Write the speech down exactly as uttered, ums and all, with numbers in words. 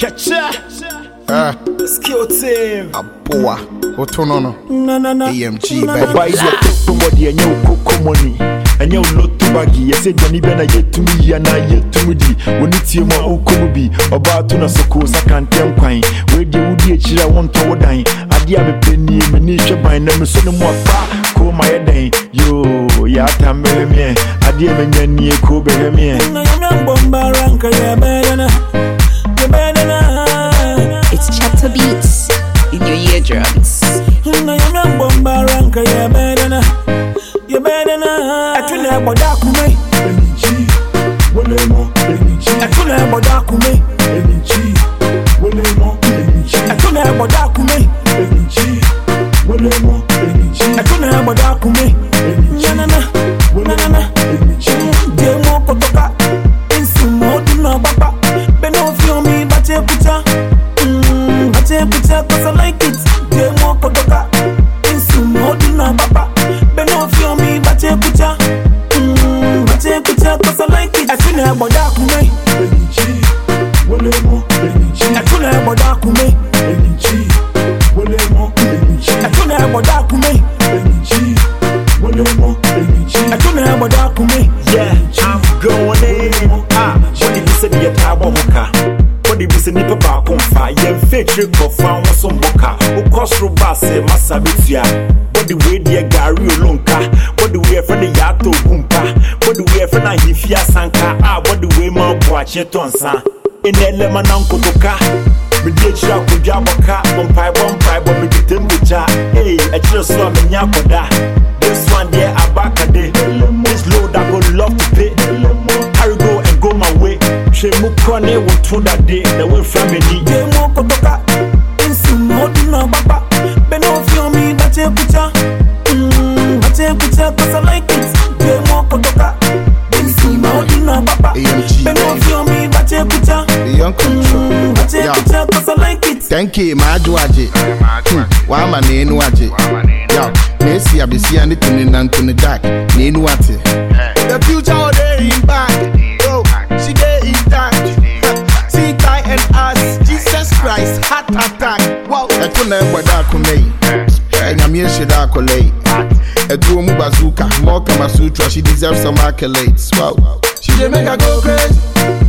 Catcha. Ah, skill team. Apoa. Otonono. Na na na. A M G baby. Why is your somebody and you cook money? And you lot to baggy. You said Johnny Ben, I yet to me and I yet to me. When it's your mom, Kobe, about to so close, I can't tell quine. Where do you get I want to die? I dear a penny, Manisha by number so more far. Call my day. Yo, Yata me. I dear me near Kobe me. It's Chapter Beats in your eardrums. You better not. I tell you what I could make. I tell you what I could make. I tell you what I could make. I tell you what I could make. Na na na, na na. Demo kotoka, insumo duna baba. Beno feel me, but you picture, mm, but you picture 'cause I like it. Demo kotoka, insumo duna baba. Beno feel me, but you picture, mm, but you picture 'cause I like it. I feel like what I could make. I feel like what I could make. I feel like what I could make. I don't know what I could make. Yeah, I'm going in. Ah, what did you say? The Tabo Moka. What did you say? Nipper back on fire. Yeah, fake trick of found some boca. Who cost Robase, Massabitia. What the way the Gary Lonka. What the way for the Yato Gumpa. What the way for the Hifia Sanka. Ah, what the way my watch it on San. In the lemon uncle Toka. Me did shop with Jabaka. One pie, one pie, but me did them with ya. Hey, I just saw me Yakoda. This one there, I back a day. This load I would love to pay. I go and go my way. She mukone will through that day. The way from me. Demo kotoka. Insumo duna baba. Beno feel me, but you picture. Mmm, but you picture 'cause I like it. Demo kotoka. Insumo duna baba. Beno feel me, but you picture. The young control. But you picture 'cause I like it. Thank you, my Juaji. Why my name Waji? Yo, Messi, I be seeing it in the Anthony Dark. Name Wati. The future all day in back. Yo, she day in that. See, tie and us. Jesus Christ, heart attack. Wow, I couldn't have what I could make. And I'm here, she dark late. A Duomu bazooka, more Kama Sutra. She deserves some accolades. Wow, she did make her go crazy.